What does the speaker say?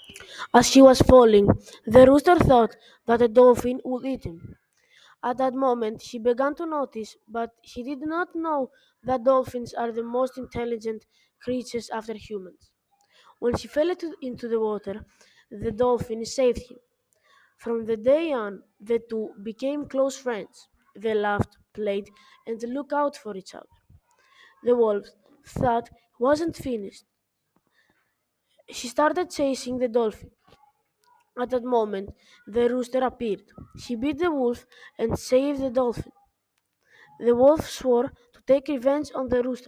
As she was falling, the rooster thought that a dolphin would eat him. At that moment, she began to notice, but she did not know that dolphins are the most intelligent creatures after humans. When she fell into the water, the dolphin saved him. From the day on, the two became close friends. They laughed, played, and looked out for each other. The wolf thought he wasn't finished. She started chasing the dolphin. At that moment, the rooster appeared. She beat the wolf and saved the dolphin. The wolf swore to take revenge on the rooster.